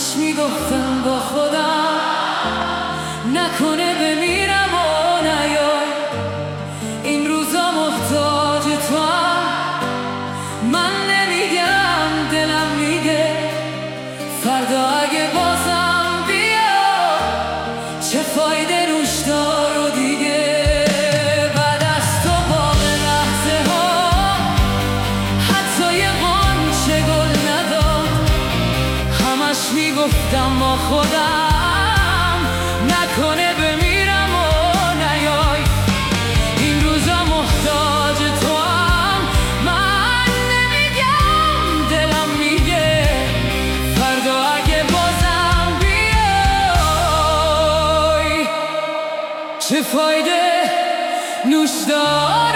همش میگفتم با خودم نکنه بمیرم و نیای. این روزا محتاج تو هم، من نمیگم دلم میگه فردا اگه بازم بیا چه فایده نوشدار و دیگه. بعد از تو باغ لحظه ها حتی یه غنچه گل نداد. همش میگفتم با خودم نکنه بمیرم و نیای. این روزا محتاج تو هم، من نمیگم دلم میگه فردا اگه بازم بیای چه فایده نوشدار